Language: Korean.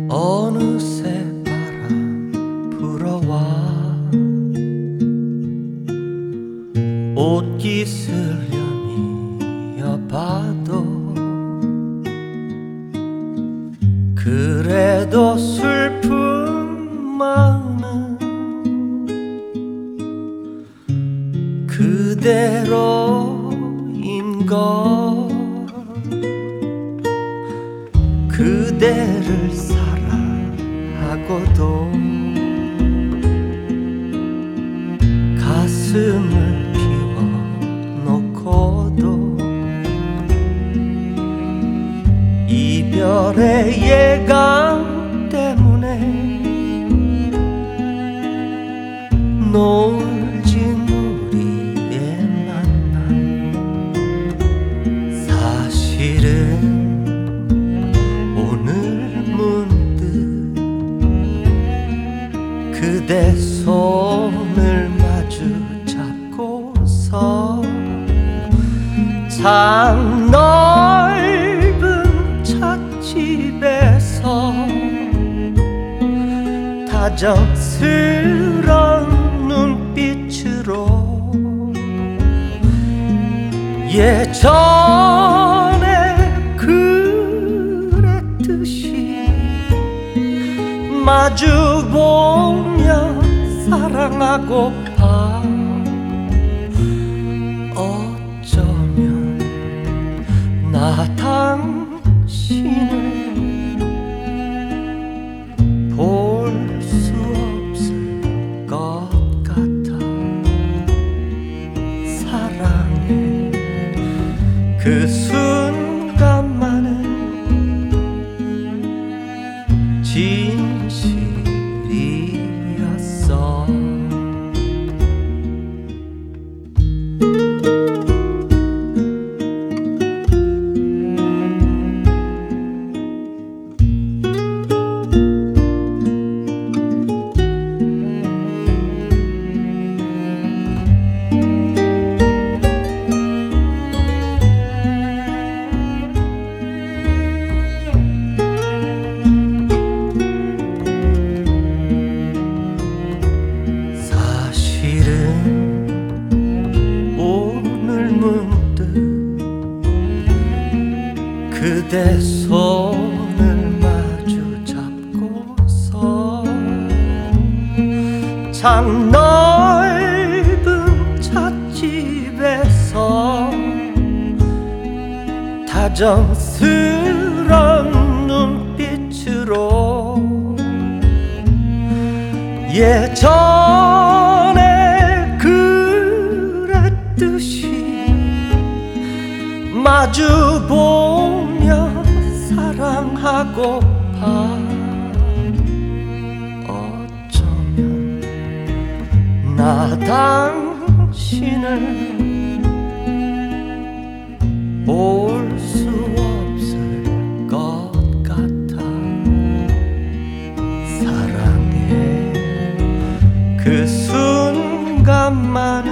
어느새 바람 불어와 옷깃을염이어봐도 그래도 슬픈 마음은 그대로인걸. 그대를 사랑하고도 가슴을 비워놓고도 이별의 예감 때문에 노을진 우리의 만남 사실은 그대 손을 마주 잡고서 참 넓은 찻집에서 다정스런 눈빛으로 예전에 그랬듯이 마주보며 사랑하고파. 어쩌면 나 당신을 볼 수 없을 것 같아. 사랑의 그 순간만은 진실이었어. 오늘 문득 그대 손을 마주 잡고서 참 넓은 찻집에서 다정스런 눈빛으로 예전에 마주보며 사랑하고파. 어쩌면 나 당신을 볼 수 없을 것 같아. 사랑의 그 순간만